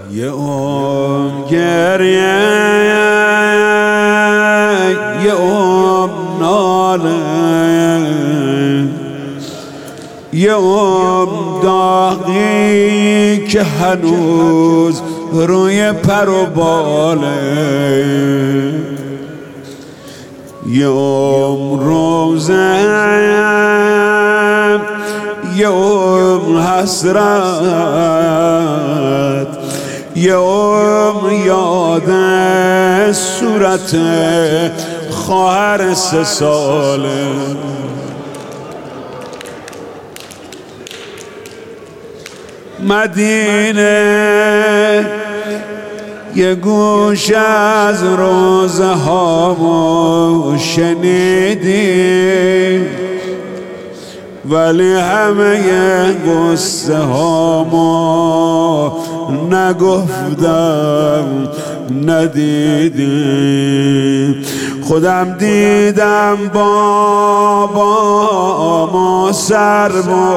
یه گریه یه ناله یه داغی که هنوز روی پر و باله یه روزه یه حسرت یه یاد صورت خواهر 3 ساله مدینه یه گوش از روزه هامو شنیدی ولی همه قصه هامو نگفتم ندیدی خودم دیدم بابامو سر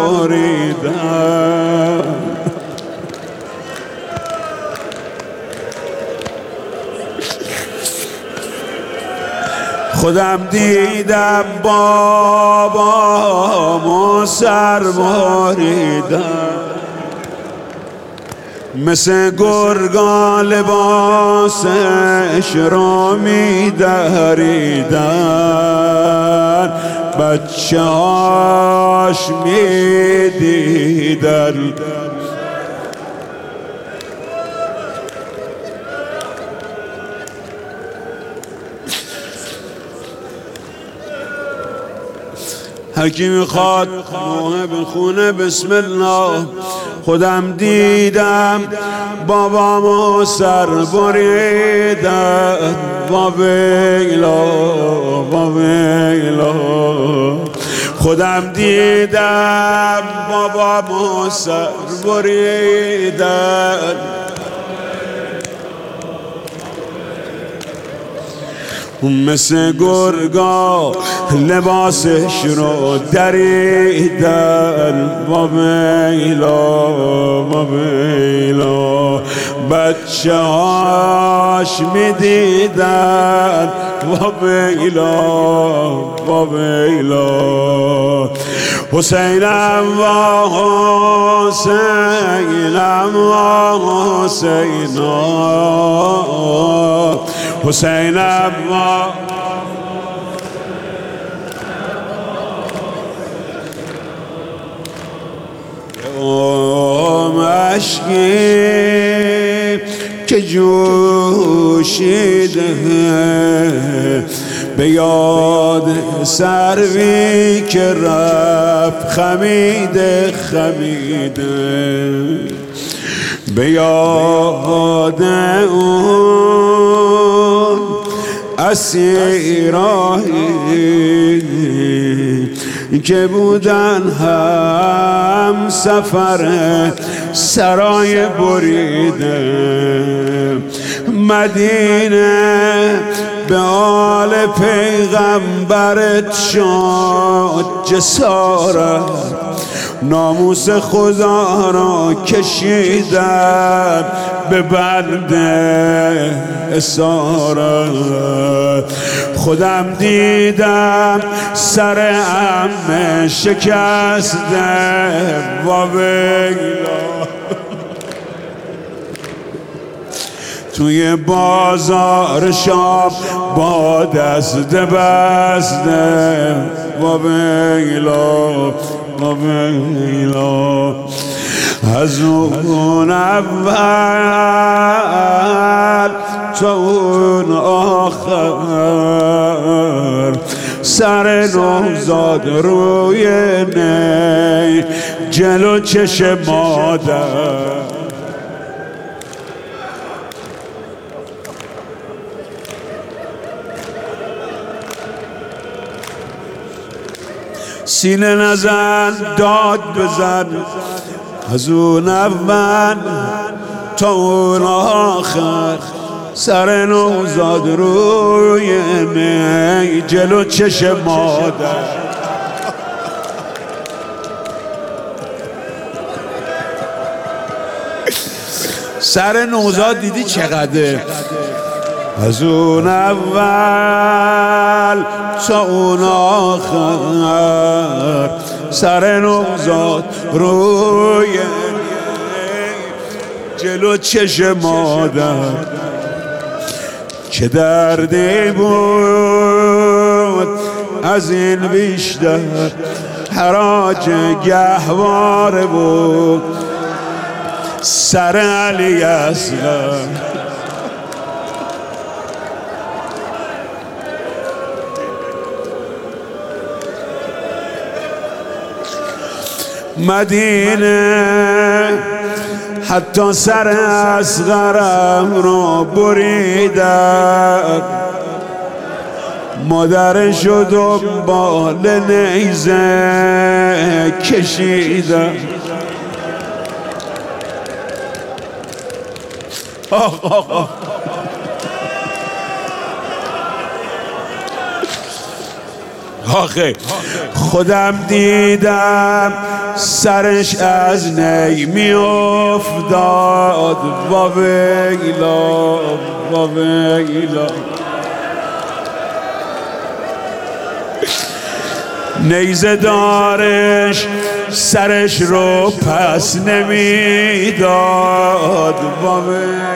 بریدم خودم دیدم بابامو سر بریدم مثل گرگا لباسش رو می‌دریدن بچه هاش می‌دیدن هر کی میخواد نوحه بخونه بسم الله خودم دیدم بابامو سر بریدن ویلا خودم دیدم بابامو سر بریدن مثل گرگا لباسش رو دریدن ویلا بچه هاش میدیدن ویلا حسینم و حسینم و حسینم و عشقی که جوشیده به یاد سروی که رفت خمیده به یاد اون اسیرایی که بودن هم سفر سرای بریده مدینه به آل پیغمبرت شد جسارت ناموس خدا را کشیدن به بند اسارت خودم دیدم سر عمه شکسته ویلا توی بازار شام با دست بسته ویلا از اون اول تا اون آخر سر نوزاد روی نی جلو چشم مادر سینه نزن داد بزن از اون اول تا اون آخر سر نوزاد روی نی جلو چشم مادر سر نوزاد دیدی چقدره؟ از اون اول تا اون آخر سر نوزاد روی جلو چشم مادر چه دردی بود از این بیشتر حراج گهواره بود سر علی اصغر مدینه حتی سر اصغرم رو بریدن مادرش رو دنبال نیزه کشیدن آخه خودم دیدم سرش از نی می افتاد و ویلا و ویلا نیزه دارش سرش رو پس نمیداد و ویلا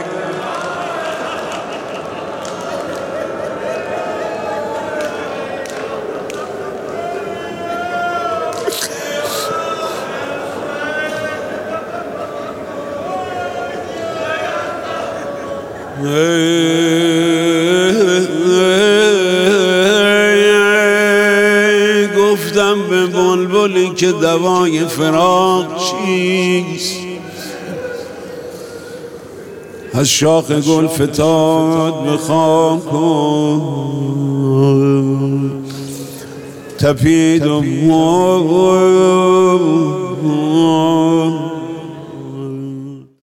گفتم به بلبلی که دوای فراق چیست از شاخ گل فتاد به خاک تپید و مرد